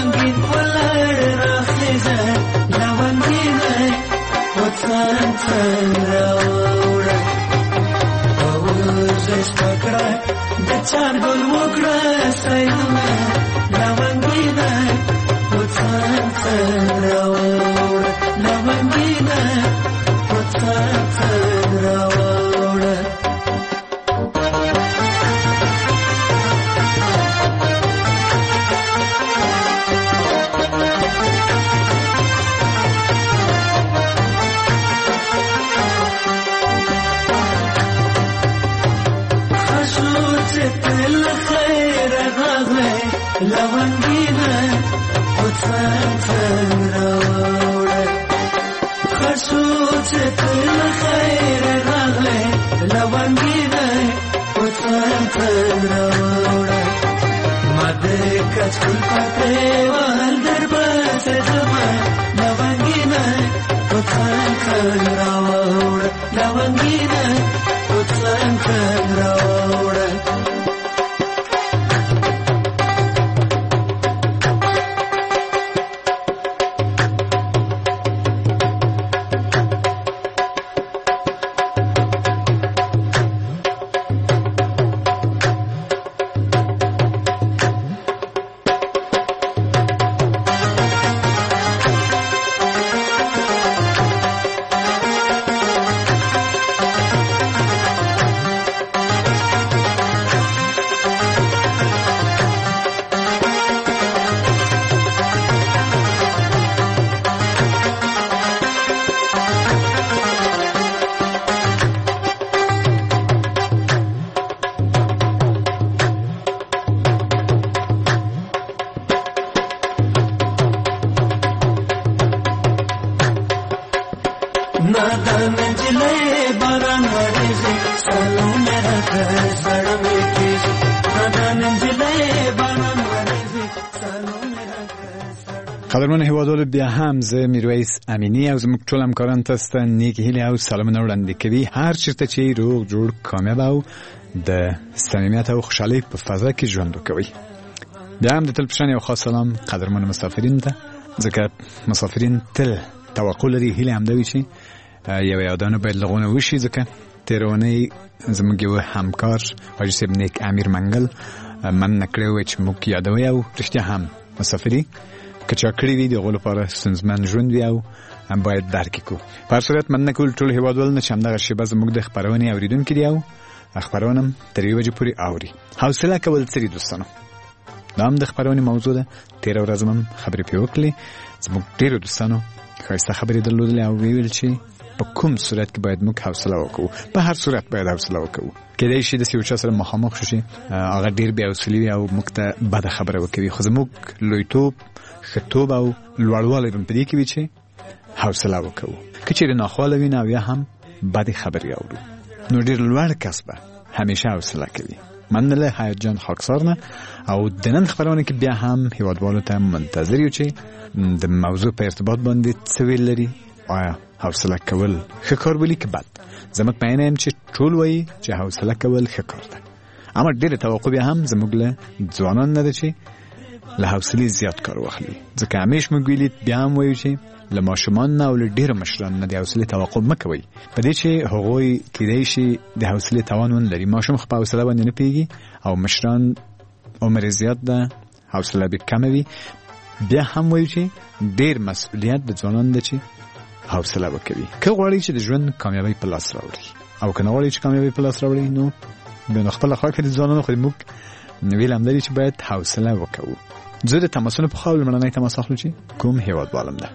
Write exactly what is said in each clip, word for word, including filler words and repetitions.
لونګین ولړ راخیزه لونګینه وطن راوړه اوس پکړه د چار ګل وکړه سایونه لونګینه وطن راوړه لونګینه وطن راوړه لونګینه وطن راوړه خرڅو چې تل خیر راغله لونګینه وطن راوړه ماده کچکول پته ول دربه زما لونګینه وطن راوړه لونګینه وطن راوړه قدرمن هیوادوالو بیا هم زه میرویس امینی او زموږ ټول همکاران تاسو ته نیک هیلې او سلامونه وړاندې کوي هر چیرته چې روغ جوړ کامیاب او د صمیمیت او خوشحالۍ په فضا کې ژوند وکوي. بیا هم د تل پشان یو خاص سلام قدرمن مسافرین ته، ځکه مسافرین تل توقع لري هیله هم دوي چې یو یادونه باید لغونه وشي. ځکه تیرونه زموږ یو همکار حاجی صاحب نیک امیر منګل من نکړو چې موږ یادوي او رښتیا هم مسافری که چا کړی وي دغه لپاره ستونزمن ژوند وي او هم باید درک کو. په هر صورت من نکول ټول هیوادوال نه چې همدغه شیبه زموږ د خبرونې اوریدونکي دي او خبرونه هم تر یوې بجې پورې اوري. حوصله کول څه دي دوستانو؟ دا هم د خبرونې موضوع ده. تېره ورځ هم خبرې پرې وکړلې. زموږ ډېرو دوستانو ښایسته خبرې درلودلې او ویل چې په کوم صورت کې باید موږ حوصله وکړو. په هر صورت باید حوصله وکړو. کېدای شي داسې یو چا سره مخامخ شو چې هغه ډېر بې حوصلې وي او موږ ته بده خبره وکوي، خو زموږ لویتوب ښهتوب او لوړوالی هم په دې کې وي چې حوصله وکړو. که چېرې ناخواله وي نه بیا هم بدې خبرې اورو نو ډېر لوړ کس به همیشه حوصله کوي. من له حیات جان خاکسار نه او د نن خبرونه کې بیا هم هیوادوالو ته منتظر یو چې د موضوع په ارتباط باندې څه ویل لري. آیا حوصله کول ښه کار ولي که بد؟ زموږ په عین یم چې ټول وایي چې حوصله کول ښه کار ده، اما ډېره توقع بیا هم زموږ له ځوانان نه ده چې له حوصلې زیات کار واخلي. ځکه همیش موږ ویلي بیا هم وایو چې له ماشومان نه او له ډېرو مشرانو نه د حوصلې توقع مه کوئ، په دې چې هغوی کیدای شي د حوصلې توان ونه لري. ماشوم خو په حوصله باندې نه پوهېږي او مشران عمر زیات ده، حوصله به کمه وي. بیا هم وایو چې ډېر مسؤلیت د ځوانانو ده چې حوصله وکوي. که غواړي چې د ژوند کامیابی په لاس راوړي او که نه غواړي چې کامیابی په لاس راوړي نو بیا نو خپله خوا کې د ځوانانو خو موږ ویل هم لري چې باید حوصله وکوو. زه د تماسونو په خوا لومړنی تماس اخلو چې کوم هیوادوالم ده.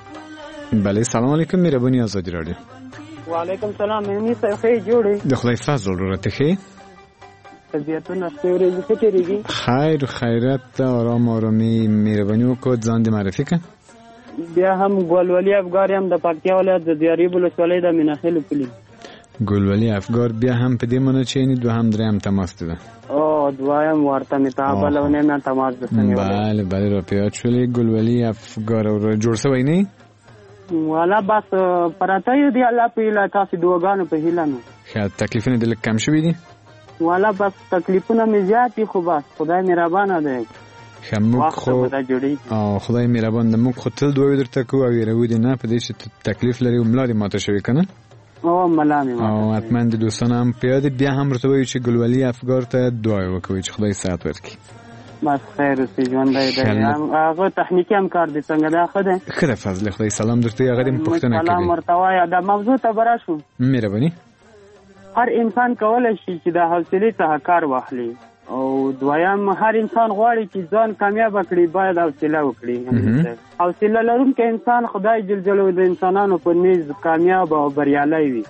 بله سلام علیکم، مهرباني آزادی رادیو. وعلیکم سلام، مهنی صاحب ښه جوړې؟ د خدای فضل وروره ته ښې؟ طبیعتونه ښې ورځې ښه تېرېږي؟ خیر خیرات آرام آرامي. مهرباني وکړه ځان دې معرفي کړه. بیا هم ګلولي افګار یم د پکتیا ولایت د دیارې ولسوالۍ د میناخیلو کلي. ګلولي افګار بیا هم په دې معنی چې یعنې دوهم درېیم تماس ده؟ او دویم ورته مې ته بله ونې نه تماس درته نیولی. بله بله را په یاد شولې. ګلولي افګار وروره جوړ شوی نه؟ والا بس پراته یو دی الله په هیله، تاسې دعاګانو په هیله نو. ښه تکلیفونه دې لږ کم شوي دي؟ والا بس تکلیفونه مې زیات دي خو بس خدای مهربانه دی. موږ خو او خدای مهربان د موږ خو تل دوی درته کو او یره ودی نه په دې چې تکلیف لري ملا دې ماته شوی کنه او ملا مې او اتمن د دوستانو هم پیاده بیا هم ورته وایي چې ګلولي افګار ته دعا وکوي چې خدای صحت ورکړي. بس خیر اوسې ژوندی دی. هغه تخنیکي همکار دی څنګه دی ښه دی؟ ښه دی فضل خدای سلام درته هغه دې پوښتنه کړې. سلام ورته وایه. دا موضوع ته به راشو. مهرباني. هر انسان کولی شي چې د حوصلې څخه کار واخلي او دویم هر انسان غواړي چې ځان کامیاب کړي باید حوصله وکړي. حوصله لرونکی انسان خدای جل جلاله د انسانانو په نیز کامیاب او بریالی وي.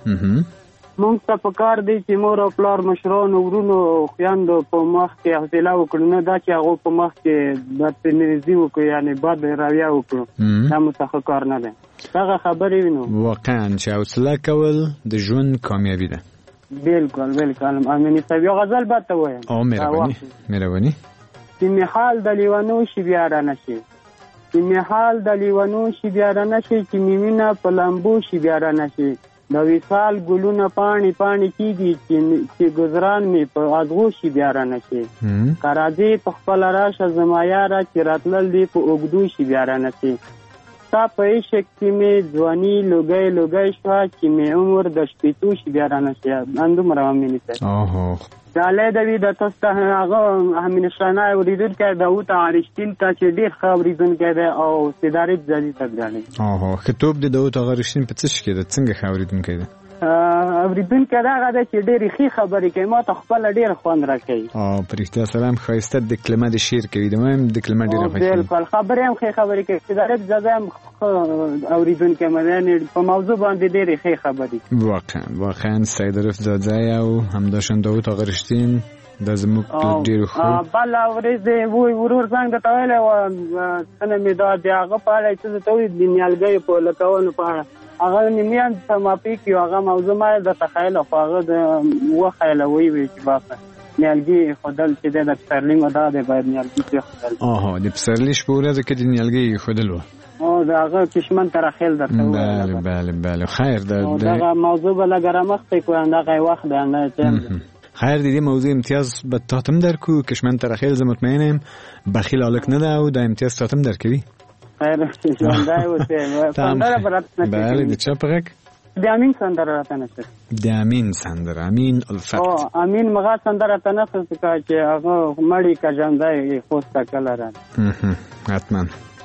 مونږ ته پکار دی چې مور او پلار مشرانو ورونو او خویندو په مخ کې حوصله وکړو، نه دا چې هغه په مخ کې بدتمیزي وکړو یعنی بد رویه وکړو. دا مو څه کار نه دی. هغه خبرې وینو واقعا چې حوصله کول د ژوند کامیابی ده. بالکل بالکل. امینی صاحب یو غزل به ته وایم. او مهرباني مهرباني. چې میحال د لیوانو شي بیا را نشي، چې میحال د لیوانو شي بیا را نشي، چې میمینه په لمبو شي بیا را نشي، د وصال ګلونه پاڼې پاڼې کېږي چې ګذران مې په اذغو شي بیا را نشي، که راځې په خپله راشه زما یاره چې راتلل دې په اوږدو شي بیا را نشي، ستا په عشق کې مې ځواني لوګی لوګی شوه چې مې عمر د شپېتو شي بیا را نشي. همدومره امیني صاحب. ډالۍ د وي د تاسو ته هغه همېشانه اورېدونکی داود رښتین ته چې ډېر ښه اورېدونکی دی او صدارت جدي ته ډالۍ. اوهو ښه توپ د داود هغه رښتین په څه شي کې ده؟ څنګه ښه اورېدونکی دی؟ اورېدونکی دغه دی چې ډېرې ښې خبرې کوي، ما ته خپله ډېر خوند راکوي. او په رښتیا سره هم ښایسته د کلمه د شعر کوي. د ما هم د کلمه ډېره خوښېږي. بالکل خبرې هم ښې خبرې کوي. صدارت جدي هم اورېدونکی م یعنې په موضوع باندې ډېرې ښې خبرې. واقعا واقعا سید رفزاده او همداشان داود هغه رښتین دا زموږ ډېر ښه. بله ورځ وی ورور زنګ درته ویلی وه څنګه مې دا د هغه په اړه څه درته وویل د نیالګیو په لټولو په اړه هغه نیمیان ته مافي کړي هغه موضوع ما درته ښیله خو هغه د وښیله ویې ویل چې باسه نیالګي ایښودل چې دی د پسرلي مده دی باید نیالګي پرېښودل. آها د پسرلي شپه ورځو کې د نیالګي ایښودل وه او د هغه کشمن ترخیل درته وویل. بله بله بله خیر. دغه موضوع به لږه رامخته کړو دغه وخت دی نه خیر. د دې موضوع امتیاز به تاته هم درکو. کشمن ترخیل زه مطمئن یم بخیل هلک نه ده او دا امتیاز تاته هم درکوي. خیر ژوندی اوسې. سندره به راته نشي. بله د چا په غږ؟ د امین سندره راته نشي. د امین سندره امین الفت. او امین مغا سندره راته نشي چې هغه مړی که ژوندی خوسته کله راځي. حتما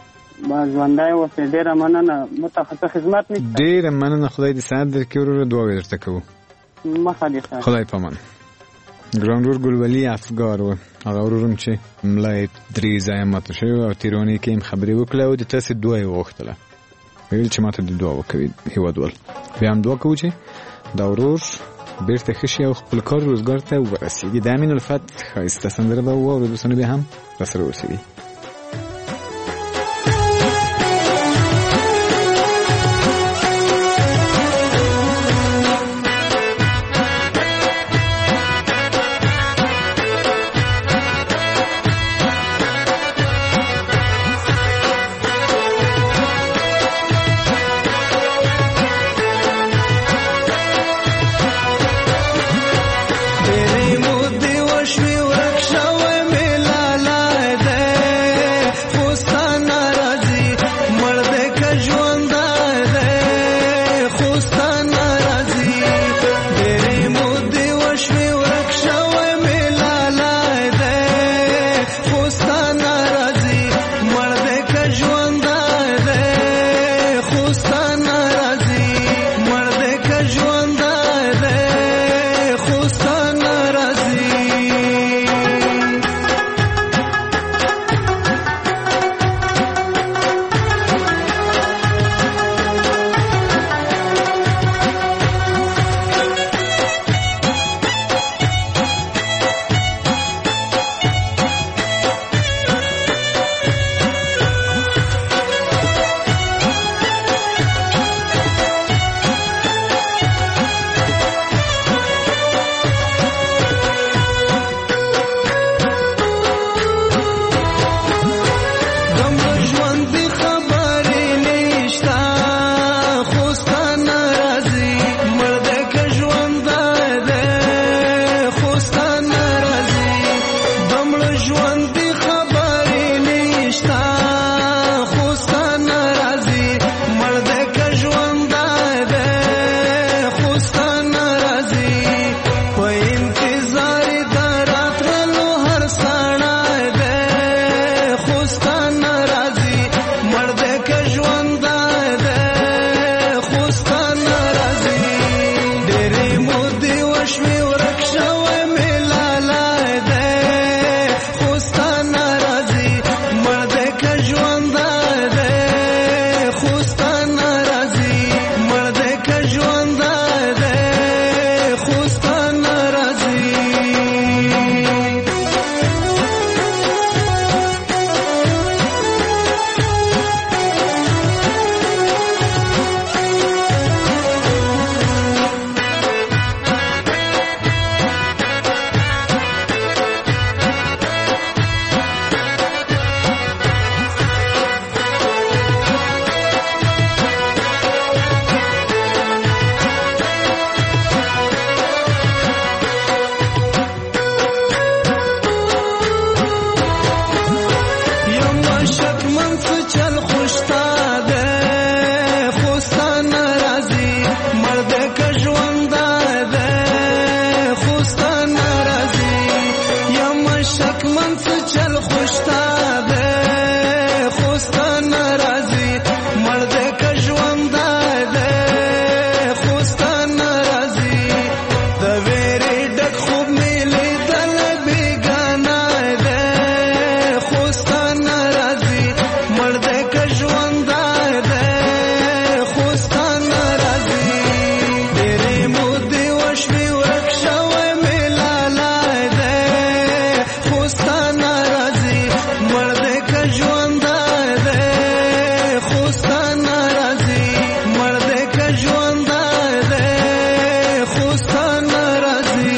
با ژوندی اوسې. ډېره مننه. متخصص خدمت نشته. ډېره مننه. خدای دې صحت درکړي وروره. دعا به درته کوو. مخه دې ښه. خدای پامان. ګران ورور ګلولي افګار و هغه ورورم چې ملا یې درې ځایه ماته شوې وه او تېرونې کې یې خبرې وکړه او د تاسې دعا یې وغوښتله. ویل چې ماته د دعا وکوي هېوادوال. بیا هم دعا کوو چې دا ورور بېرته ښه شي او خپل کار روزګار ته ورسېږي. د امین الفت ښایسته سندره به واورو دوستانو بیا هم راسره اوسېږي. شوی ورک شوی می لالا ده من څه چل خوشتا ده خوستا ناراضي مرد که ژوند ده خوستا ناراضي یم شک من څه چل خوشتا ده خوستا ناراضي مرد که ژوند ده خوستا ناراضي د ویری ډک خوب می لیدل بیگانه ده خوستا ناراضي مرد که ژوند ده خوستا ناراضي ډېرې مودې وشوې ورک شوی مې لالی ده خوستا ناراضي مرد که ژوند ده خوستا ناراضي مرد که ژوند ده خوستا ناراضي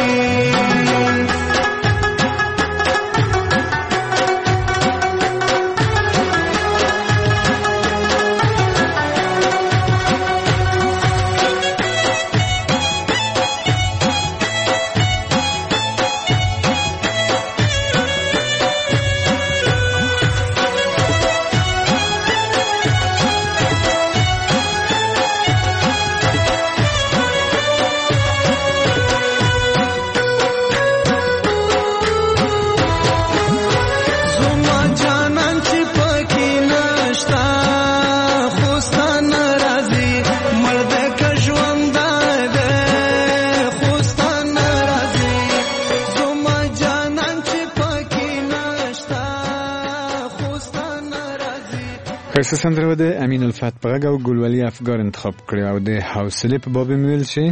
زما جانان چې پکې نشتا خوستا ناراضي مرد که ژوند ده خوستا ناراضي زما جانان چې پکې نشتا خوستا ناراضي. ښایسته سندره د امین الفت په غږ او ګلولي افګار انتخاب کړې او د حوصلې په باب مې ویل چې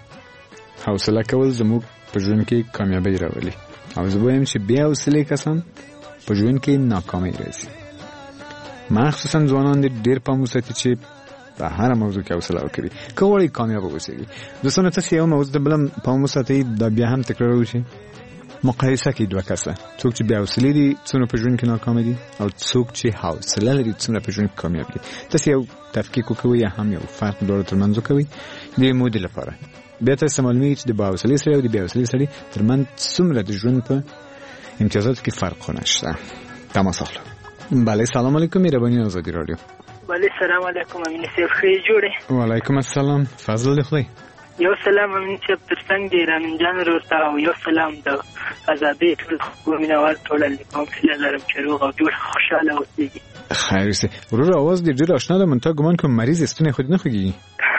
حوصله کول زموږ په ژوند کې کامیابی راولي او زه وایم چې بې حوصلې کسان په ژوند کې ناکامۍ راځي. مخصوصا ځوانان دې ډېر پام وساتي چې په هره موضوع کې حوصله وکړي که غواړئ کامیاب واوسېږي. دوستانو تاسې یو موضوع ته بله پام وساتئ دا بیا هم تکرار وشي. مقایسه کړئ دوه کسه، څوک چې بې حوصلې دي څومره په ژوند کې ناکامه دي او څوک چې حوصله لري څومره په ژوند کې کامیاب دي. تاسې یو تفکیک وکوئ یا هم یو فرق دواړو ترمنځ وکوئ د یوې مودې لپاره. بیا تاسې معلومیږي چې د با حوصلې سړي او د بې حوصلې سړي ترمنځ څومره د ژوند په امتیازاتو کې فرق خو نشته. تماس اخلو. بله سلام علیکم، مهرباني آزادی رادیو. بله سلام علیکم امین صاحب، ښه جوړې؟ وعلیکم السلام، فضل دی خدای. یو سلام امین صاحب تر څنګ دی رامین جان ورته او یو سلام د ازادۍ ټول مینوال ټول لیکم هیله لرم چې روغ او جوړ خوشحاله اوسېږي. خیر اوسې. ورور اواز دې ډېر اشنا ده، من تا ګمان کوم مریض یې، ستونی خو دې نه خوږېږي؟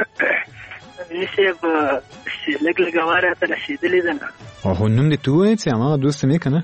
امین صاحب لږ لږ هوا راته رسېدلې ده نه. خو نوم دې ته ووایې چې هماغه دوست مې که نه؟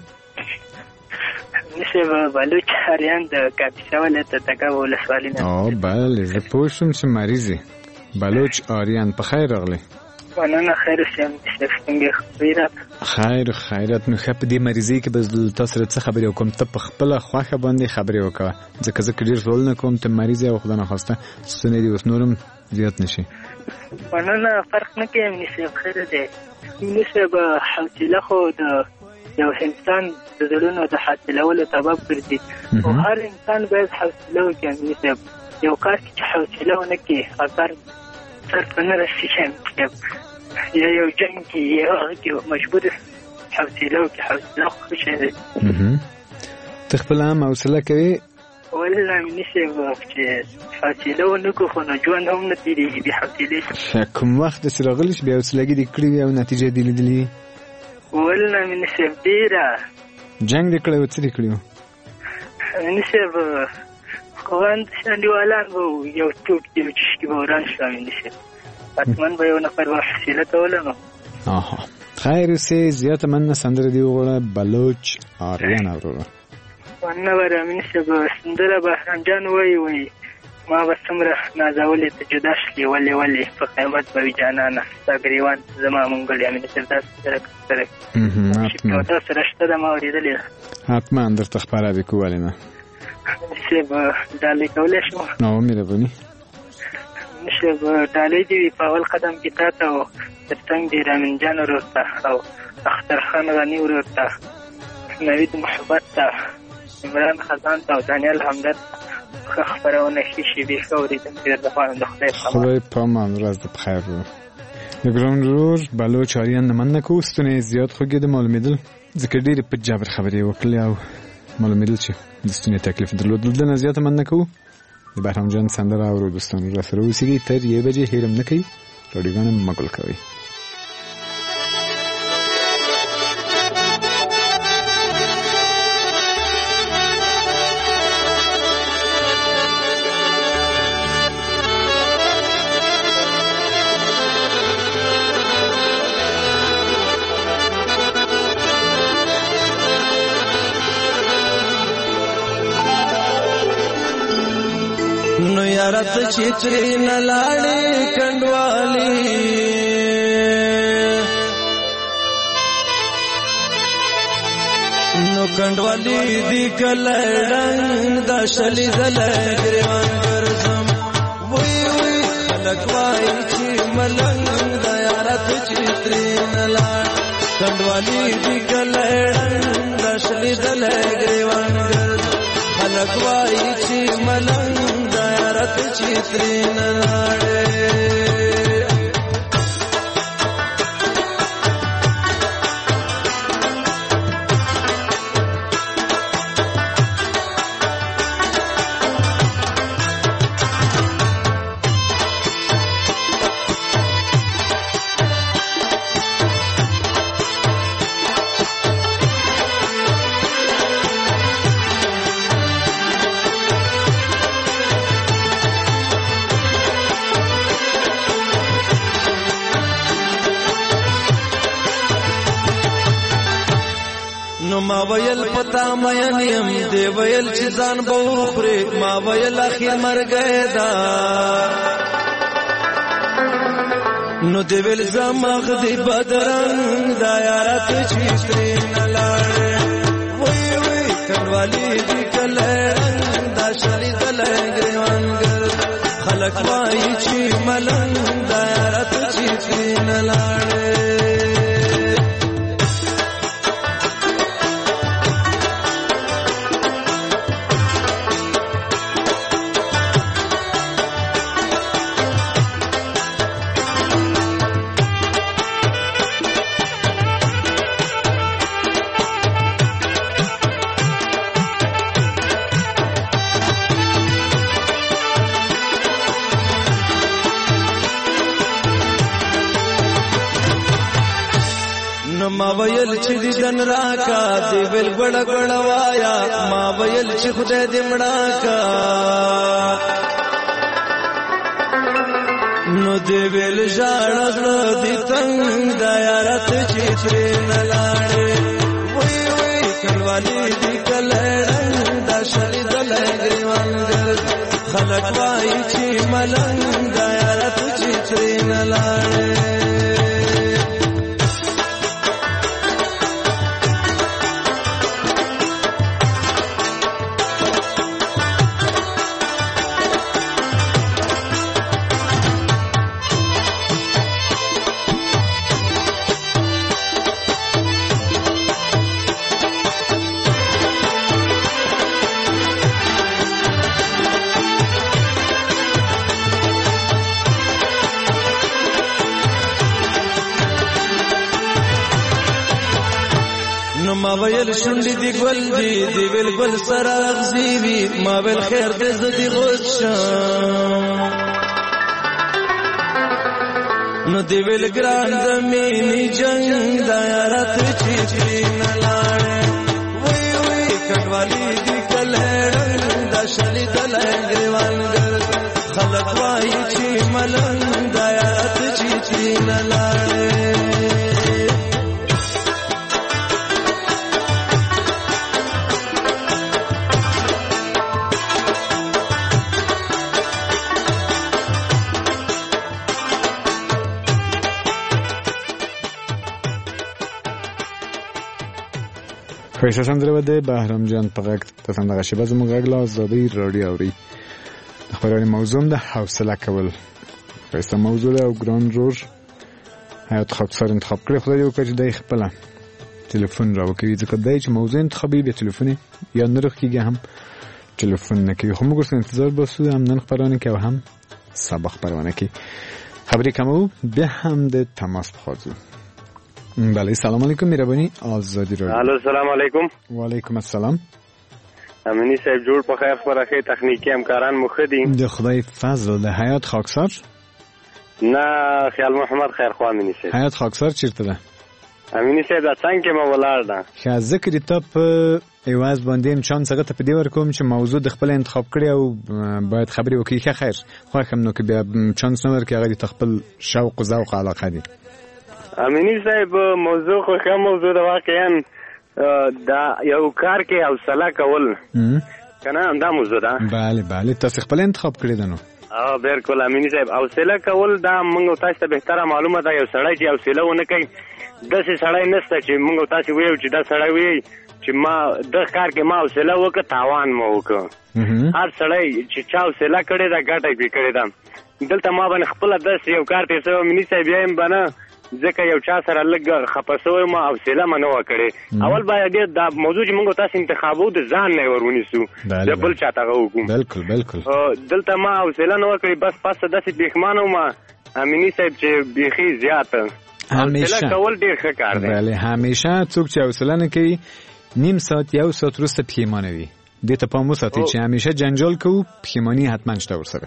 امین صاحب بلوچ اریان د کاپیسا ولایت تګاب ولسوالۍ نه. او بله زه پوه شوم چې مریض یې. بلوچ آریان په خیر راغلی. مننه، خیر اوسې امین صاحب، څنګه خیرات؟ خیر خیرات. نو ښه په دې مریضۍ کې به زه تا سره څه خبرې وکړم؟ ته په خپله خوښه باندې خبرې وکړه، ځکه زه که ډېر سوال نه کوم ته مریض یې او خدا نخواسته ستونی دې اوس نورم زیات نه شي. مننه، فرق نه کوي امین صاحب، خیر دی. امین صاحب حوصله خو د یو انسان د زړونو د حاصلولو سبب ګرځي او هر انسان باید حوصله وکړي امین صاحب. یو کار چې حوصله ونه کړي هغه سر ته نه رسېږي امین صاحب. یا یو جنګ کې یا هغه کې مجبور حوصله وکړي. حوصله خو ښه شی دی. ته خپله هم حوصله کوې؟ والله امین صاحب چې حوصله ونه کړو خو نو ژوند هم نه تېرېږي بې حوصلې. کوم وخت داسې راغلی چې بې حوصلګي دې کړې وي او نتیجه دې لیدلې وي؟ والله امین صاحب ډېره. جنګ دې کړی و؟ څه دې کړي وو؟ امین صاحب خوند انډیوالان به یو ټوک یو چشکي به وران شو امین صاحب. حتما به یو نفر به حوصله کوله نو. آها خیر اوسې. زیاته مننه. سندره دې وغواړه بلوچ آریان وروره. مننه بر امین صاحب. سندره بهرام جان وایي وایي ما به څومره نازولې ته جدا شلې ولې ولې په قیامت به وي جانانه ستا ګریوان زما منګلې امین صاحب داسې سره سره حتما دا سره شته ده ما اورېدلې ده. حتما درته خپاره دې کو ولې نه صاحب ډالۍ کولی شم؟ او مهرباني صاحب ډالۍ دې وي په اول قدم کې تا ته او تر څنګ دې رامین جان ورور ته او اختر خان غني ورور ته نوید محبت ته عمران خزان ته او دانیال همدرد ښه خپرونه ښې شېبې ښه اورېدونکي در دپاره د خدای په خدای په امان. ورځ دې بخیر. د ګران ورور بلوچ آریان نه مننه کوو. ستونی یې زیات خوږېده معلومېدل ځکه ډېرې په جبر خبرې وکړلې او معلومیدل چې د ستوني تکلیف درلود. دلته نه زیاته من نکوو. د بهرام جان سندره اورو دوستانو، را سره اوسېږئ تر یوې بجې. هېر هم نه کوئ، راډیوګانې مه ګل کوئ. نو یارت چیتری نلاړې کندوالی نو کندوالی دی کلړنګ د شلی زل ګریوان ګرځم وی وی خلکوای چې ملنګ د یارت چیتری نلاړ کندوالی دی کلړنګ د شلی زل ګریوان ګرځم خلکوای چې ملنګ رت چیتری نلاړې ما ویل پتا مین یم دی ویل چې ځان به وخوري ما ویل اخیر مرګ دا نو دی ویل زمغ دی بدرنګ دا یارت چیتری نلاړې وی وی کډوالی دی کلنګ دا شری دلنګ ګریوان ګر خلک وای چې ملنګ دا یارت چیتری نلاړې ما ویل چې دیدن راکا دی ویل ګړ ګړ وایا ما ویل چې خدای دې مړا کا نو دی ویل ژړ دی تنگ دا یارت چیتری نلاړې وی وی کډوالی دی کلړنګ دا شری دلنګ ګریوان ګر خلک وای چې ملنګ دا یارت چیتری نلاړې ما ویل شونډې دی ګل دی دی ویل ګل سره اغزي وي ما ویل خیر دې زدي غوښم نو دی ویل ګران د مینې جنگ دا یارت چیتری نلاړې وی وی کډوالی دی کلړنګ دا شلی دلنګ ګریوان ګر خلک وای چې ملنګ دا یارت چیتری نلاړې ښایسته سندره به د بهرام جان په غږ تاسو همدغه شېبه زموږ غږ له ازادۍ راډیو اورئ. د خپرونې موضوع هم د حوصله کول. ښایسته موضوع ده او ګران ورور حیات خاکسار انتخاب کړی. خدای دې وکړي چې دی خپله تلیفون را وکوي، ځکه دی چې موضوع انتخابوي بیا تلیفون یا نه رخکېږي هم تلیفون نه کوي. خو موږ ورسره انتظار باسو هم نن خپرونه کې او هم سبا خپرونه کې خبرې کمو بیا هم د تماس بخواه ځو. بله سلام علیکم مهربانی آزادی رادیو. الو سلام علیکم. و علیکم السلام. امینی صاحب جوړ په خیر خبره ښه تخنیکی همکاران مو ښه دي د خدای فضل د حیات خاکسار نه خیال محمد خیرخوا امینی صاحب حیات خاکسار چیرته ده امینی صاحب دا څنګه ما ولاړ ده ښه ذکر ته په ایواز باندې امچان څنګه ته په دې ورکوم چې موضوع د خپل انتخاب کړی او باید خبرې وکړي ښه خیر خو هم نو کې بیا چانس نه ورکړي هغه د خپل شوق او ذوق علاقه دي امینی صاحب موضوع خو ښه موضوع ده واقعا دا یو کار کې حوصله کول کنه دا موضوع ده بله بله تاسو خپل انتخاب کړی ده نو اه بالکل امینی صاحب حوصله کول دا موږ تاسو ته بهتره معلومه ده یو سړی چې حوصله ونه کوي داسې سړی نشته چې موږ تاسو وایو چې دا سړی وایي چې ما د کار کې ما حوصله وکړه تاوان مو وکړ هر سړی چې چا حوصله کړې ده ګټه یې کړې ده دلته ما باندې خپله داسې یو کار تېر شوی امیني صاحب بیا یم به نه ځکه یو چا سره لږ خفه شوی ما حوصله مې نه وه کړې اول باید دا موضوع چې موږ تاسو انتخابو د ځان نه یې ور ونیسو د بل چا ته هغه وکړو بالکل بالکل دلته ما حوصله نه وه کړې بس پسته داسې پښېمانه وم امیني صاحب چې بیخي زیاته حوصله کول ډېر ښه کار دی بله همیشه څوک چې حوصله نه کوي نیم ساعت یو ساعت وروسته پښېمانه وي دې ته پام وساتئ چې همیشه جنجال کوو پښېماني حتما شته ورسره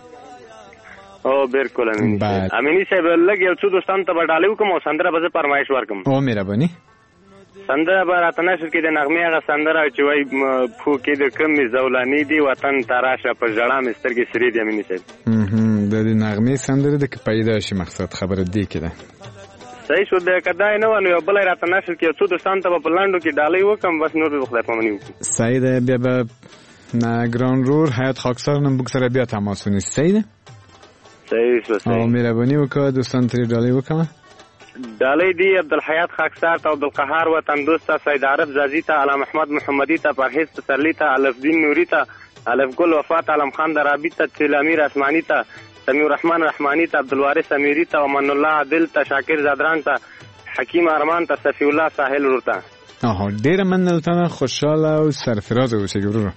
او بالکل امینی صاحب امینی صاحب لږ یو څو دوستانو ته به ډالۍ وکړم او سندره به زه فرمایش ورکړم او مهرباني سندره به راته نشر کې د نغمې هغه سندره چې وایي پښو کې د کمې زولاني دي وطن ته راشه په ژړا مې سترګې سرې دي امینی صاحب د دې نغمې سندره ده که پیدا شي مقصد خبره دې کې ده صحیح شو د کدا نه ونه یو بل راته نشر کې څو دوستان ته په لاندو کې ډالۍ وکم بس نور به خدای پامنی وکړي صحیح ده بیا به ګران رور حیات خاکسار نن بوک سره بیا تماس ونیسي صحیح ده صحیح شو صحیح او مهرباني وکړه دوستان ته ډالۍ وکړه ډالۍ دی عبدالحیات خاکسار ته عبدالقهار وطن دوست ته سید عارف زازی ته علام احمد محمدی ته پرهیز تسلی ته الف دین نوری ته الف گل وفات علم خان درابی ته تیل امیر اسمانی ته سمیع الرحمن رحمانی ته عبدالوارث امیری ته ومن الله عادل ته شاکر زادران ته حکیم ارمان ته صفی الله ساحل ورته آها ډیره مننه خوشاله او سرفراز اوسئ ورو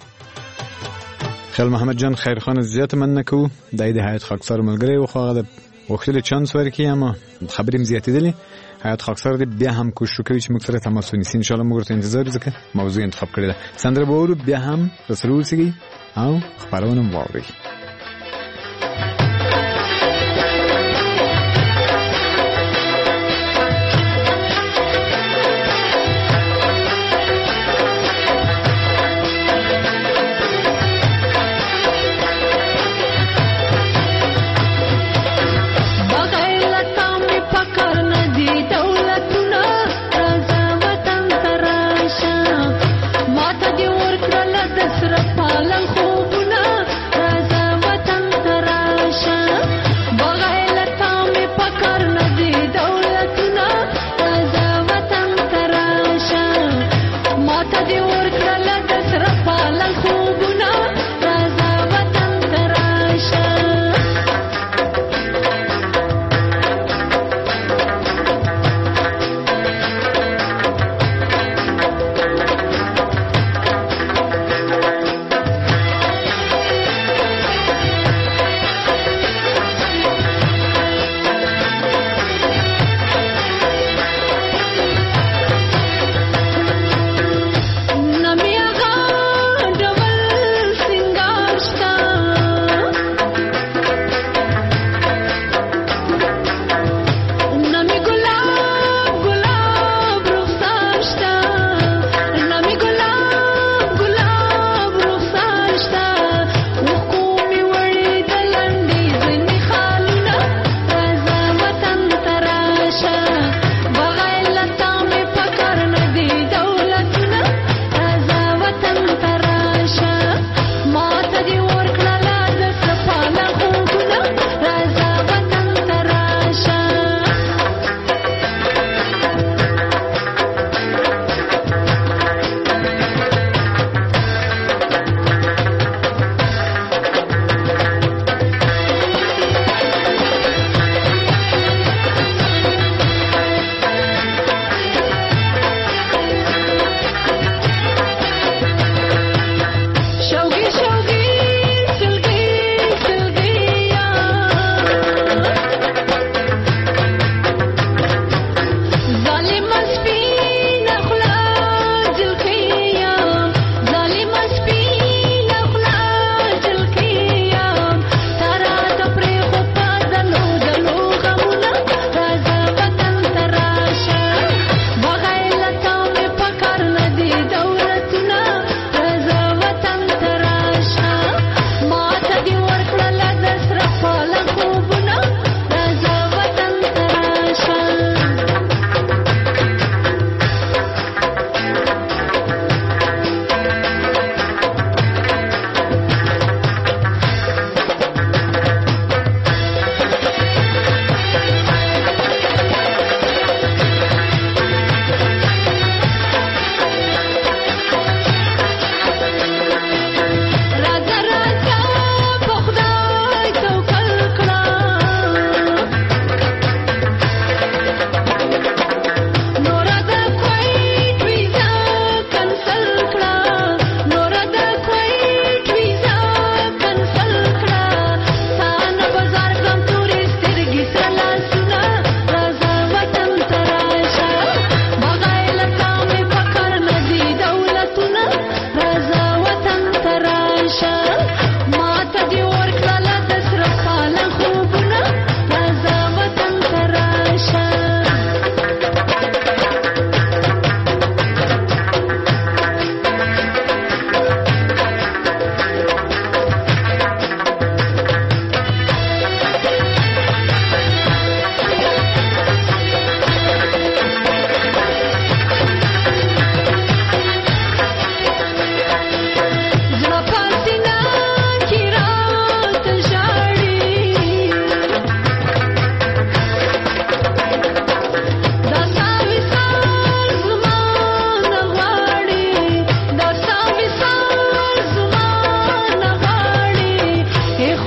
خیل محمد جان خیرخان زیات مننه کو د دې حیات خاکسار ملګری او خو وختل چانس ورکی اما خبریم زیاتېدلې حیات خاکسار دې بیا هم کوشش کوي چې موږ سره تماس ونیسي ان شاء الله موږ ته انتظار وکړو موضوع انتخاب کړی ده سندره به ورو بیا هم رسول سیږي او خبرونه واوري Raza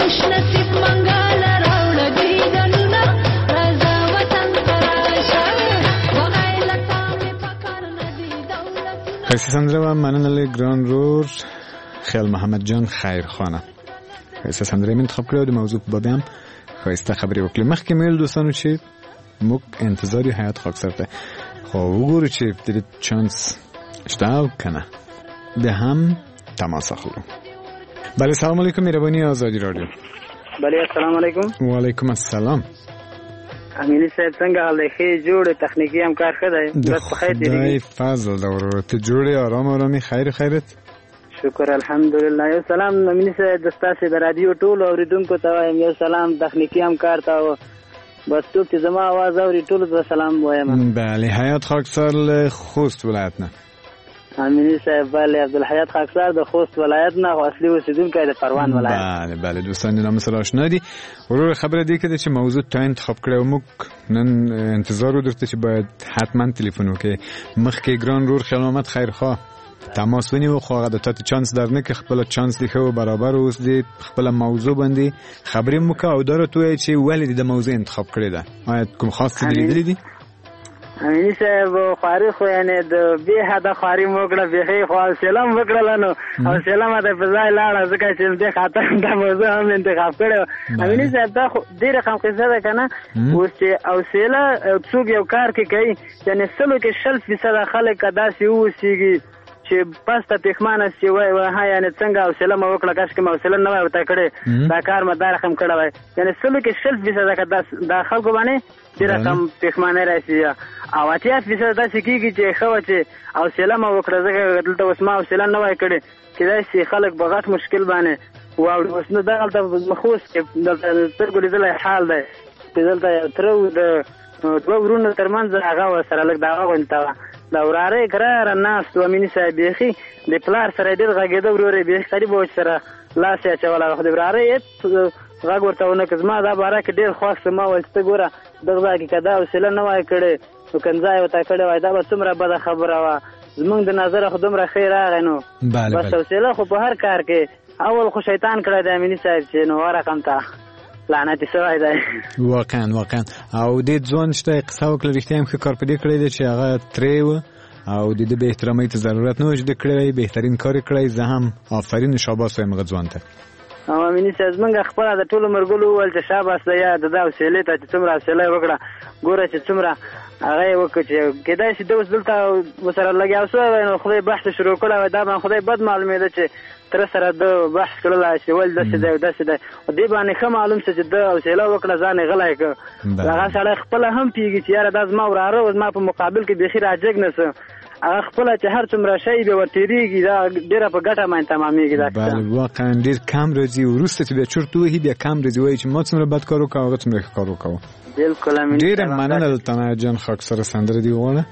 خوش نصیب منګال راوړه دیدنونه رضا وطن تراشه وغای لتا می پکار ندی دولتونه. خیلی سندره و منن علی گران رور خیال محمد جان خیرخانه. خیلی سندره من انتخاب کړو د موضوع په باب هم خیسته خبرې وکړو. مخکې میل دوستانو چې موږ انتظاری حیات خاکسار ته خو وګورو چې د چانس شته او کنه به هم تماس اخلو. بله سلام علیکم مهربانی آزادی رادیو. بله السلام علیکم. و علیکم السلام. امینی صاحب څنګه حال دی؟ ښه جوړ تخنیکی هم کار ښه دی؟ د خدای فضل ده ورور ته جوړې آرام آرامي خیر خیرت. شکر الحمدلله. یو سلام امینی صاحب د ستاسو د رادیو ټول اوریدونکو ته وایم یو سلام تخنیکی هم کار ته و بس څوک چې زما आवाज اوري ټول ته سلام وایم. بله حیات خاکسار خوست ولایت نه. امینی صاحب بله عبدالحیات خاکسار د خوست ولایت نه اصلي اوسیدونکی د پروان ولایت. بله بله دوستان نام سره آشنا دي. ورور خبره دی که چې موضوع تا انتخاب کړو موږ نن انتظار ودرته چې باید حتما تلیفون وکړي. مخکې ګران رور خیال محمد خیرخواه تماس ونیو خو هغه د تاسو چانس درنه کې خپل چانس دی خو برابر اوس دی خپل موضوع باندې خبرې مو کا او درته وایي چې ولې د موضوع انتخاب کړی دا آیا کوم خاص څه لیدلی دي؟ امینی صاحب خواري خو یعنی د به حدا خواري موکړه به خو سلام وکړل نو او سلام ته په ځای لاړه ځکه چې د خاطر د موضوع هم انتخاب کړو. امینی صاحب دا خو ډیره کم قصه ده کنه اوس چې او سیلا څوک یو کار کې کوي یعنی سلو کې شل فیصد خلک داسې وسیږي چې پس ته پښمانه سی وای وای یعنی څنګه او سلام وکړه کاش کې مو سلام نه وای وته کړي دا کار مدار هم کړه وای یعنی سلو کې شل فیصد دا خلکو باندې ډیره کم پښمانه راځي او اتیا فیصد دا سکیږي چې خو چې او سلام وکړه ځکه دلته اوس ما او سلام نه وای کړي چې دا سي خلک بغات مشکل باندې واو اوس نو دغلته مخوس کې دلته ترګو لیدل حال دی دلته ترو د دوه ورونو ترمنځ هغه سره لګ دا غونته دا وراره قرار الناس تو امینی صاحب بيخي د پلار سره ډیر غږیده وراره به قریب و سره لاس یې چولا خو د وراره غږ ورته ونه کزما دا بارا کې ډیر خوښ ما ولسته ګوره دغه کې کدا او سله نه وای کړي نو کنځای وته کړي وای دا به څومره بده خبره وا زمونږ د نظر خو دومره خیر راغی نو بس او سله خو په هر کار کې اول خو شیطان کړی د امینی صاحب چې نو ورقم ته لعنتی سوای دی. واقعا واقعا او د ځوان شته قصه وکړه رښتیا هم ښه کار پدې کړی دی چې هغه ترې و او د دې به احترامي ته ضرورت نه وجد کړی بهترین کار کړی زه هم آفرین شاباس وایم غځوان ته. او امینی صاحب منګه خپل د ټولو مرګلو ول چې شاباس یا د دا وسیلې ته چې څومره وسیلې وکړه ګوره چې څومره هغه وکړي چې کدای شي دوس دلته وسره لګیا اوسه نو خدای بحث شروع کړه دا ما خدای بد معلومه ده چې تر سره د بحث کړل چې ول داسې دی داسې دی او دې باندې خه معلوم څه چې د وسیله وکړه ځان غلای ک هغه سره خپل هم پیږي چې یاره د ما وراره او ما په مقابل کې بخیر راځګ نس هغه خپل چې هر څومره شی به ورتيږي دا ډیره په ګټه باندې تمامېږي دا بله واقعا ډیر کم راځي ورسته چې بیا چورته وي بیا کم راځي وایي چې ما څومره بد کار وکړ هغه څومره کار وکړ. بالکل امین ډیر مننه تنه جان خاکسار سندره دی وونه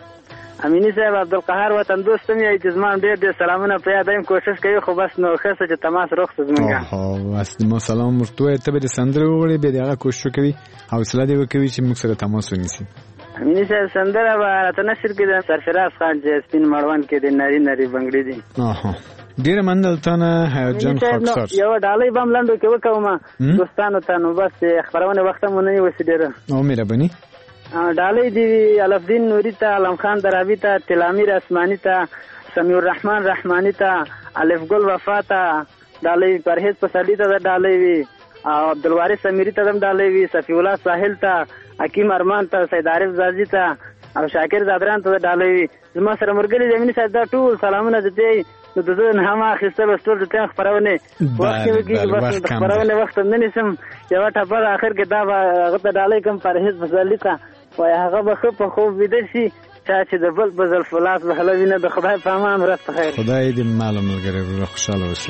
امینی صاحب عبدالقهار وطن دوستم یې چې زما ډېر ډېر سلامونه په یاد ایم کوشش کوي خو بس نو ښه چې تماس رخصت زمونږه اوه بس ما سلام ورته ته به د سندره وغوړې به دغه کوشش کوي حوصله دې وکوي چې موږ سره تماس ونیسي. امینی صاحب سندره به راته نشر کې د سرفراز خان چې سپین مړوند کې د نری نری بنگړي دي. اها ډیر مننه تنه حیات جان خاکسار یو ډالۍ بم لاندو کې وکوم دوستانو ته نو بس خبرونه وخت مونږ نه وسی ډیر او مهرباني ډالۍ دی الفدین نوری ته علم خان دراوی ته تلامیر اسمانی ته سمیع الرحمن رحمانی ته الف گل وفا ته ډالۍ پرهیز پسلی ته ډالۍ وی او عبدالوارث امیری ته دم ډالۍ وی صفی الله ساحل ته حکیم ارمان ته سید عارف زازی ته او شاکر زادران ته ډالۍ وی زما سره مرګلی زمینی صاحب دا ټول سلامونه دته نو د زه نه ما اخیسته بستور ته خبرونه وخت وکي بس خبرونه وخت نه نسم یو ټاپر اخر کې دا هغه ته ډالۍ کوم پرهیز پسلی ته وای هغه به خو په خوب ویده شي چې د بل بزل فلاس به حلوینه د خدای په امان مرسته خیر خدای دې معلوم لګره خوشاله اوسئ.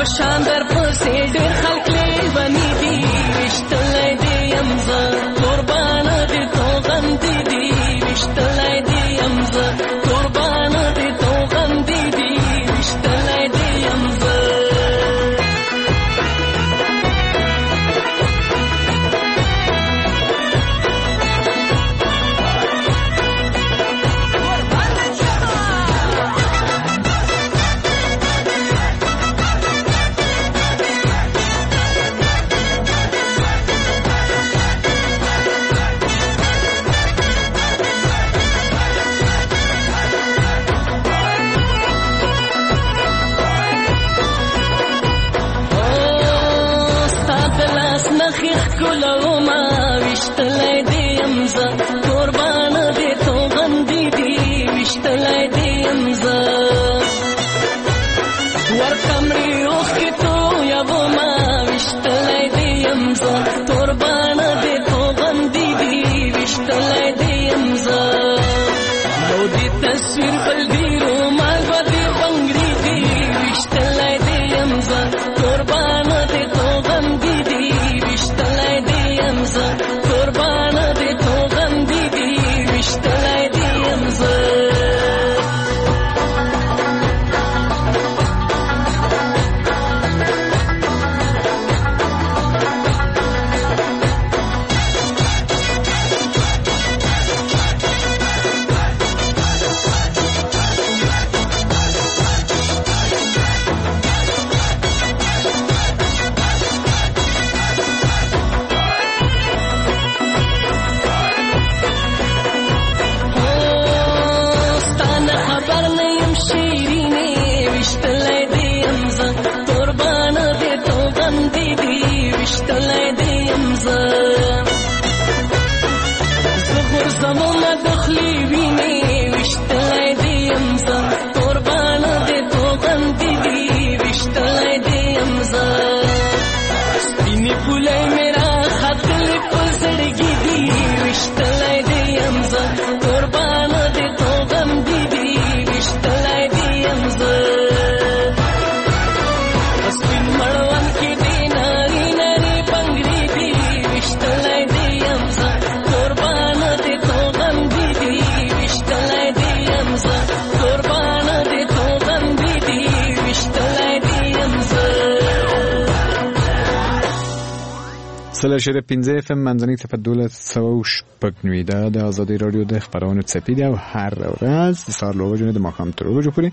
په شان در پسې ډېر خلک لیوني دي ویشتلی دې یم زه قربانه دې توغندې دي ویشتلی دې یم زه قربانه دې توغندې دي ویشتلی دې یم زه سل شده پنځه اف ام منځنۍ صفحه دولس سوه او شپږ نوي دا د ازادۍ راډیو د خپرونو څپې دي او هر ورځ د سهار له اوه بجو نه د ماښام تر اوه بجو پورې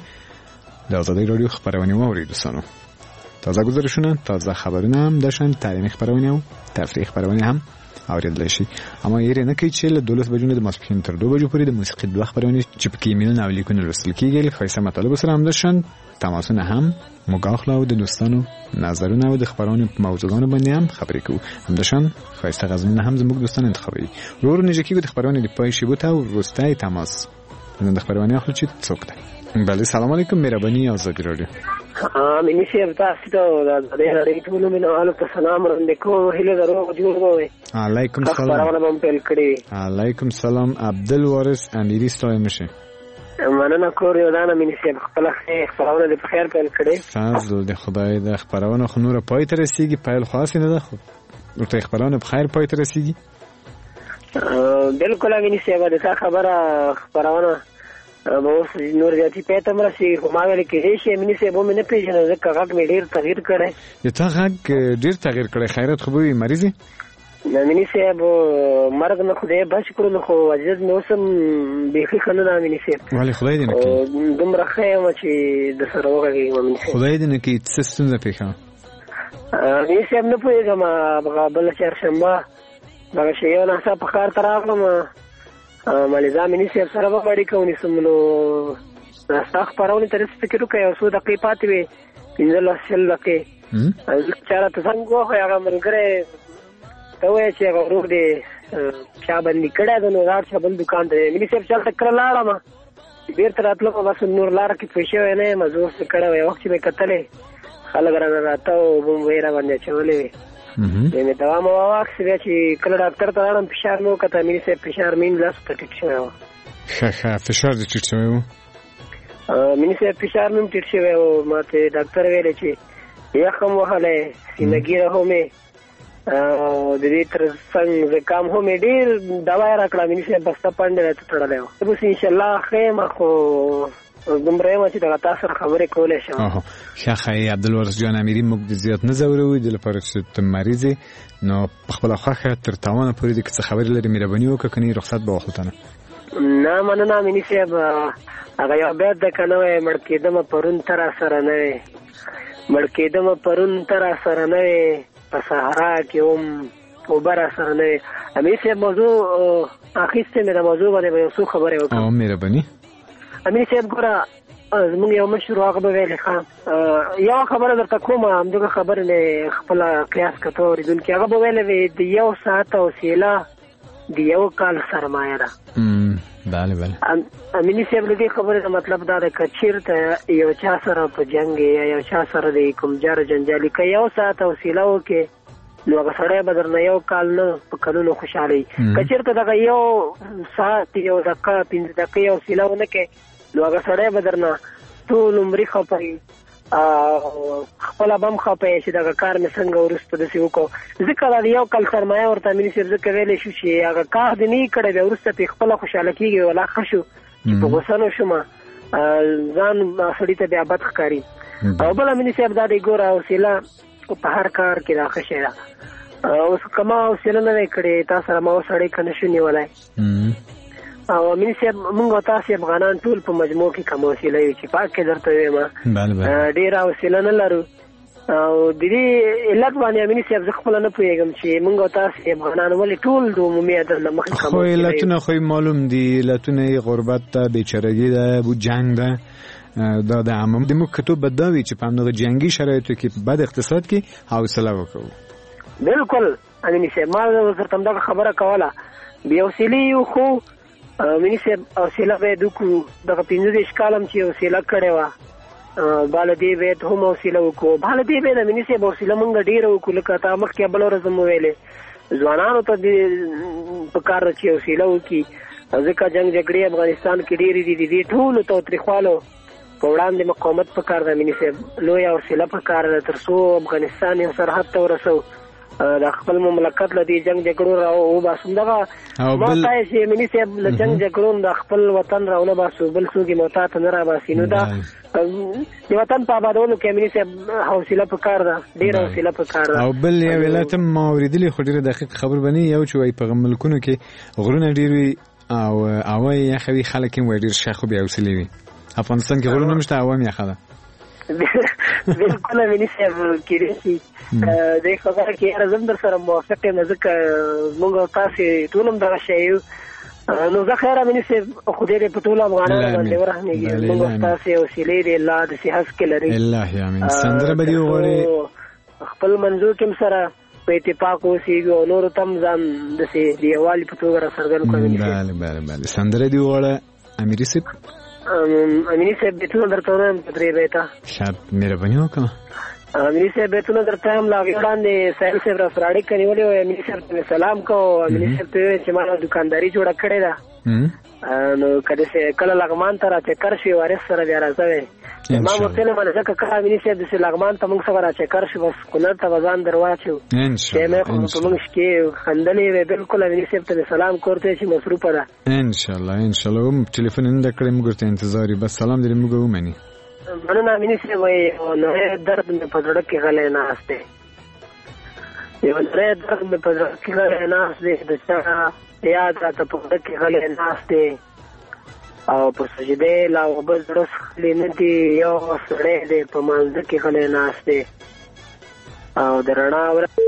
د ازادۍ راډیو خپرونې واورئ دوستانو. تازه گزارشونه، تازه خبرونه هم داشتن، تعلیمي خبرونه او تفریحي خبرونه هم اوریدلی شي. اما یې نه کوي چې له دولس بجو نه د ماسپښین تر دوه بجو پورې د موسیقي دوه خبرونه چې پکې ایمیلونه او لیکونه لوستل کیږي له ښایسته مطالبو سره هم داشتن. تماسونه هم مګاخله او د دوستانو نظرونه او د خبرونو په موضوعاتو باندې هم خبرې کوو. همداشان ښایسته غزلونه هم زموږ دوستان انتخابوي. ورو نږدې کېږو د خبرونې د پای شیبو ته او وروستی تماس نن د خبرونې اخلو چې څوک دی. بله سلام علیکم مهرباني ازادي راډیو. امینی صاحب تاسو ته د دې اړې ټول مینوالو ته سلام وړاندې کوم. هیله درو جوړ وې. علیکم سلام. خبرونه هم پیل کړی. علیکم سلام عبدالوارث امیری ستای مشه. مننه کور یو دانه امینی صاحب خپل خبرونه د خیر پیل کړی. فضل د خدای د خبرونه خو نور پای ته رسیږي، پیل خاص نه ده خو ورته خبرونه په خیر پای ته رسیږي. بالکل امینی صاحب دا خبره خبرونه اوس نور ځاتي پته مرسي کومه ویل کې شي امینی صاحب مې نه پیژنه ځکه هغه مې ډیر تغییر کړی. یو تا هغه ډیر تغییر کړی. خیرت خو به مریضي امینی صاحب مرګ نه خدای بچ کړو خو عجز نو سم بيخي خنه نه امینی صاحب. ولی خدای دې نه کوي دومره خیر چې د سره وګړي امینی صاحب. خدای دې نه کوي څه ستونزه پیښه. امینی صاحب نه پوهیږم هغه بل چهارشنبه هغه شی یو نه په کار تراغلم مالزا امینی صاحب سره به اړیکه کوي سمونو تاسو پرونه تر څه فکر وکړئ او څو دقیقې پاتې وي پنځه لسل دقیقې چاره ته څنګه وه هغه ملګری ته وایي چې هغه ورور دی چا بندي کړی د نو راړ چا بل دوکان دی امیني صاحب چلته کړه لاړم بیرته راتلم بس نور لاره کې پوه شوی نه یم زه اوس کړی وی وخت چې مې کتلی خلک رانه راته او بم وی را باندې اچولې وې بیا مې دوا مې واخیستې بیا چې کله ډاکټر ته لاړم فشار مې وکته امیني صاحب فشار مې لاسو ته ټیټ شوی و. ښه ښه فشار دې ټیټ شوی و؟ امیني صاحب فشار مې هم ټیټ شوی و. ما ته ډاکټر ویلی چې یخم وهلی سینهګیره هم مې او د دې تر څنګ زکام هم مې ډېر دوا یې راکړه میني صاحب بسته پنډې راته تړلی و اوس انشاءالله ښه یم خو دومره یم چې دغه تا سره خبرې کولی شم ښه ښایي عبدالوارث جان امیري موږ د زیات نه ځوروو د لپاره چې ته مریض یې نو په خپله خوښه تر تاوانه پورې دې که څه خبرې لري مهرباني وکړه که نه رخصت به واخلو ته نه نه مننه میني صاحب هغه یو بیت ده که نه وی مړ کېدمه پرون ته را سره نه وې مړ کېدمه پرون ته را سره نه وې په صحرا کې هم اوبه را سره نه وې امیر صاحب موضوع اخیستې مې د موضوع باندې به یو څو خبرې وکړم مهرباني امیر صاحب ګوره زمونږ یو مشر هغه به ویلې ښه یوه خبره درته کوم همدغه خبرې مې خپله قیاس کته اورېدونکي هغه به ویلې وې د یو ساعت حوصله د یو کال سرمایه ده بله بله امیني صاحب له دې خبرې د مطلب دا ده که چېرته یو چا سره په جنګ یا یو چا سره د کوم جار جنجالي که یو ساعت حوصله وکړې نو هغه سړی به درنه یو کال نه په کلونو خوشحالوي که چېرته دغه یو ساعت یو دقیقه پنځه دقیقې حوصله ونه کړې نو هغه سړی به درنه ټول عمري خفوي خپله به هم خفه چې دغه کار مې څنګه وروسته داسې وکړو ځکه دا د یو کال سرمایه ورته امیني صاحب ځکه ویلی شو چې هغه کار دې نه یې کړی بیا وروسته پرې خپله خوشحاله کېږي ولا ښه شو چې په غوسه نه شومه ځان سړي ته بیا بد ښکاري او بل امیني صاحب دا دی ګوره حوصله په هر کار کې دا ښه شی ده اوس که ما حوصله نه دی کړې تا سره ما اوس اړیکه نه شو نیولی او امیني صاحب مونږ او تاسې افغانان ټول په مجموع کې کم حوصله یو چې پاک کې درته ویم ډېره حوصله نه لرو او د دې علت باندې امیني صاحب زه خپله نه پوهېږم چې مونږ او تاسې افغانان ولې ټول د عمومي عدل نه مخکې کم خو علتونه خو معلوم دي علتونه یې غربت ده بېچارهګي ده بو جنګ ده دا د عموم د موږ کتو به دا وي چې په همدغه جنګي شرایطو کې په بد اقتصاد کې حوصله وکړو بلکل امیني صاحب ما درته همدغه خبره کوله بې حوصلې یو خو امیني صاحب حوصله باید وکړو دغه پنځه دېرش کال هم چې حوصله کړې وه باله دې باید هم حوصله وکړو باله دې باید امیني صاحب حوصله مونږ ډېره وکړو لکه تا مخکې بله ورځ هم وویلې ځوانانو ته دې په کار ده چې حوصله وکړي ځکه جنګ جګړې افغانستان کې ډېرې دي د دې ټولو تاوتریخوالو په وړاندې مقاومت پکار ده امیني صاحب لویه حوصله پکار ده تر څو افغانستان یو سرحد ته ورسو د خپل مملکت له دې جنګ جګړو را وباسو دغه ما ته چې امیني صاحب له جنګ جګړو د خپل وطن را ونه باسو بل څوک یې محتاط نه راباسي نو دا د وطن په آبادولو کې امیني صاحب حوصله پکار ده ډېره حوصله پکار ده او بل یو علت هم ما اورېدلي خو ډېره دقیق خبر به نه یو چې وایي په ملکونو کې غرونه ډېر وي او هوا یې یخه وي خلک هم وایي ډېر ښه خو بې حوصلې وي افغانستان کې غرونه هم شته هوا هم یخه ده بالکل امیني صاحب کېدای شي دې خبره کې یاره زه هم در سره موافق یم ځکه موږ او تاسې ټول هم دغه شی یو نو زه خیر امیني صاحب خدای دې په ټولو افغانانو باندې ورحمېږي موږ او تاسې حوصلې دې الله داسې هڅ کې لري امین سندره به دې وغواړې خپل منظور کې هم سره په اتفاق اوسېږو او نورو ته هم ځان داسې د یووالي په توګه را څرګند کړو بله بله بله سندره دې وغواړه امیر صاحب امیني صاحب بیتونه درته وایم په درې بیته ښه مهرباني وکړه امیني صاحب بیتونه درته وایم له هغې وړاندې سایل صاحب را سره اړیکه نیولې وه امیني صاحب ته مې سلام کوو امیني صاحب ته ویل چې ما دوکانداري جوړه کړې ده نو که داسې کله لغمان ته را چکر شي وارث سره بیا راځه وی ما ورته ویل مله ځکه کله امیني صاحب داسې لغمان ته موږ څخه را چکر شي بس کونړ ته به ځان در واچو چې مې خو په موږ شکې خندلې وې بلکل امیني صاحب ته مې سلام کورته چې مصروفه ده انشاءالله انشاءالله هم ټلیفون یې نه کړی موږ ورته انتظار یو بس سلام دې موږ ومني مننه امیني صاحب وایي یو نری درد مې په زړه کې غلی ناست دی یو نری درد مې په زړه کې غلی ناست دی د چا یاد راته په زړه کې غلی ناست دی او په سجدې لا اوبه زړه څښلي نه دي یو سړی دی په مانځه کې غلی ناست دی او د رڼا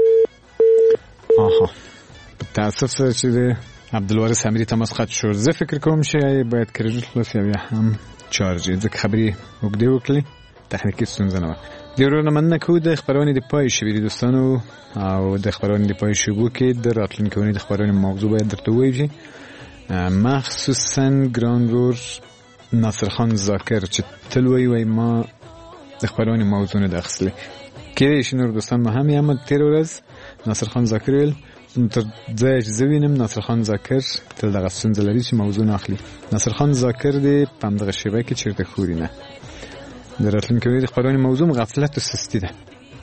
آها تاسف سره چې د عبدالوارث امیري تماس قطع شو زه فکر کوم چې باید کریډټ خلاص یا بیا هم چارج ځکه خبرې اوږدې وکړلې تخنیکي ستونزه نه وه د ورور نه مننه کوو د خپرونې د پای شوي دوستانو او د خپرونې د پای شویو کې د راتلونکي اونۍ د خپرونې موضوع باید درته ووایو چې مخصوصا ګران ورور ناصر خان ذاکر چې تل وایي وایي ما د خپرونې موضوع نه ده اخیستلې کېدای شي نور دوستان ما هم یې تېره ورځ ناصر خان ذاکر ویل تر ځایه چې زه وینم ناصر خان ذاکر تل دغه ستونزه لري چې موضوع نه اخلي ناصر خان ذاکر دی په همدغه شیبه کې چېرته خوري نه د راتلونکي اونۍ د خپرونې موضوع غفلت و سستي ده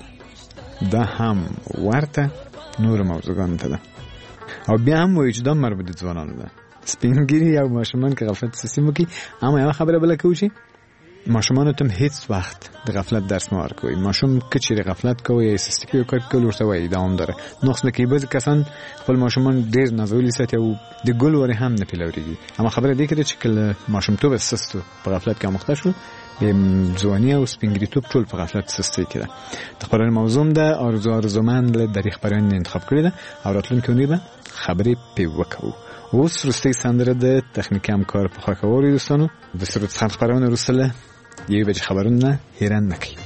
دا هم ورته نور موضوعګانو ته ده او بیا هم وایي چې دا مربوط د ځوانانو ده. سپینګیري او ماشومان که غفلت سیستم وکړي. اما یوه خبره بله کوو چې ماشومانو ته هیڅ وخت د غفلت درس مه ورکوئ. ماشوم که چیرې غفلت کوي یا سستي کوي کار کول ورته وایي دوام داره نقص نه کوي. بعضې کسان خپل ماشومان ډېر نازولي ساتي او د ګل ورې هم نه پرې لورېږي. اما خبره دې کړه چې کله ماشومتوب سست په غفلت کې آموخته شو بیا ځواني او سپینګیریتوب ټول په غفلت سستۍ کې ده. د خبرونې موضوع ده آرزو آرزومند له دری خبرونه انتخاب کړې ده او راتلونکي اونۍ به خبرې پرې وکړو. اوس وروستۍ سندره د تخنیکي همکار په خوا کولو دوستانو د سرود څخه خبرونه وروسته له یوې بجې خبرونه هیرن نه کړي.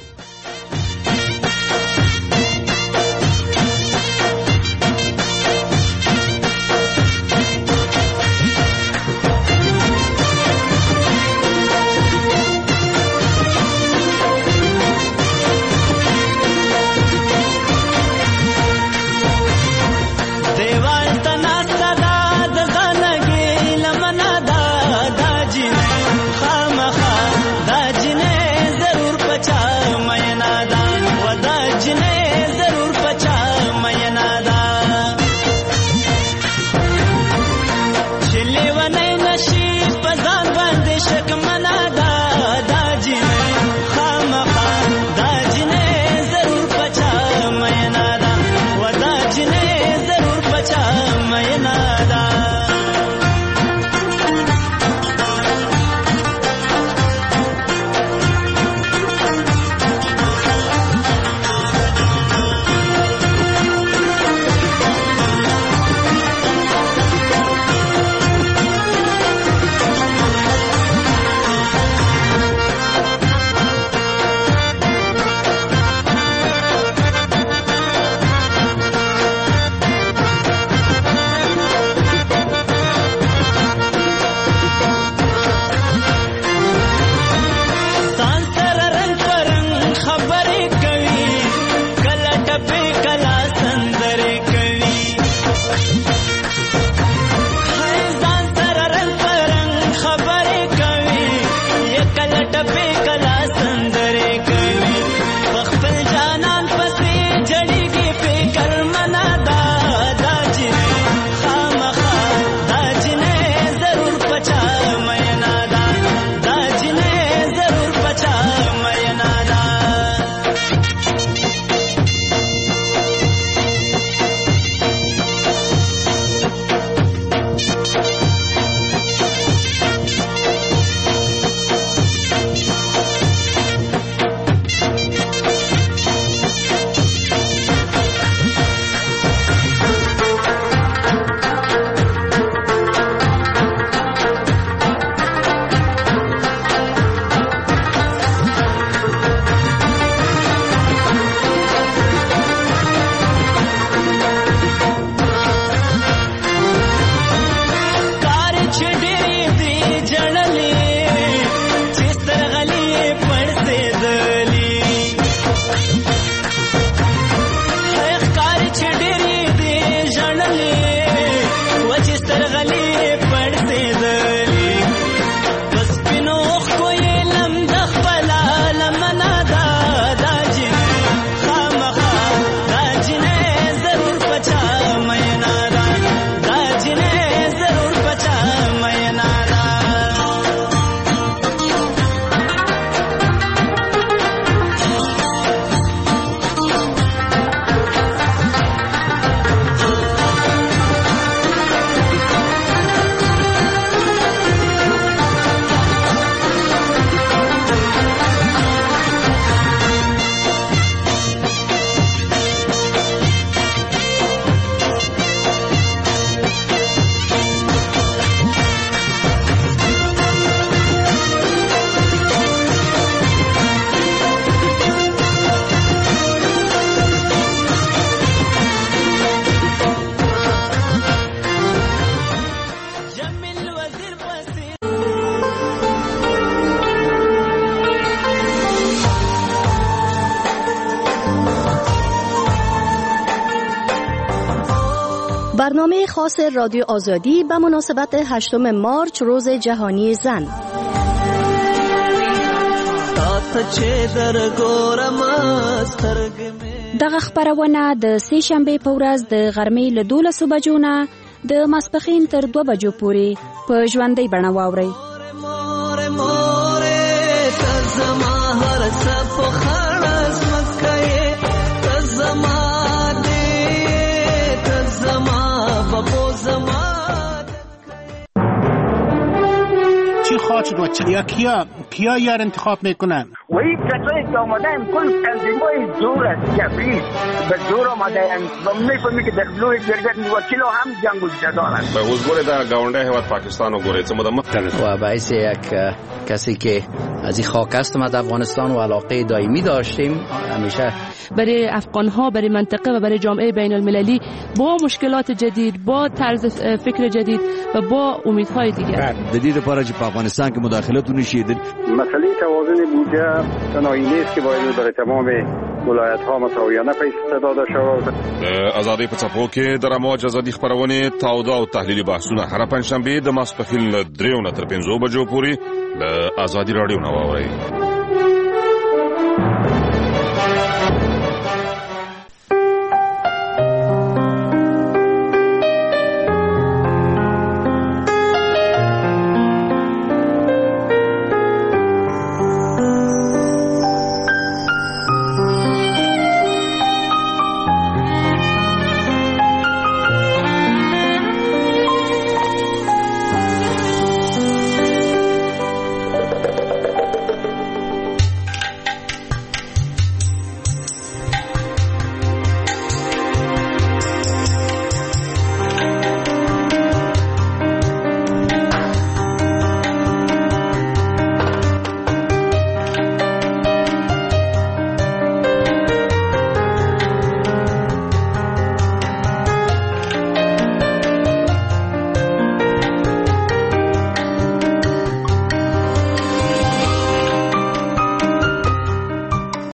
برنامه خاص رادیو آزادی به مناسبت هشتم مارچ روز جهانی زن. تا ته چې در ګورم سترګې مې دغه خبرونه د سې شنبې په ورځ د غرمې له دولسو بجو نه د ماسپښین تر دوه بجو پورې په ژوندۍ بڼه واورئ. چی خواهد و یا کیا کیا یار انتخاب میکنن؟ وی کسایی که آمدن کل تنظیمای زور است جبری به زور آمدن و میفهمی که در بلوی جرگت وکیل هم جنگ جدارن. به حضور در گاونده هواد پاکستان و گوره چه مدام و باعث یک کسی که از این خاک است ما در افغانستان و علاقه دائمی داشتیم همیشه برای افغان ها، برای منطقه و برای جامعه بین المللی با مشکلات جدید، با طرز فکر جدید و با امیدهای دیگر. دلیل لپاره چې په افغانستان کې مداخلت ونشي. مسئله توازن بودجه تنهایی نیست که باید برای تمام ولایت ها مساویانه پیش داده شود. ازادي په څپو کې د رموج ازادي خبرونه تاوده او تحلیلي بحثونه هر پنځشنبه د ماسپښین له دریو نه تر پنځو بجو پورې له ازادي رادیو نه واورئ.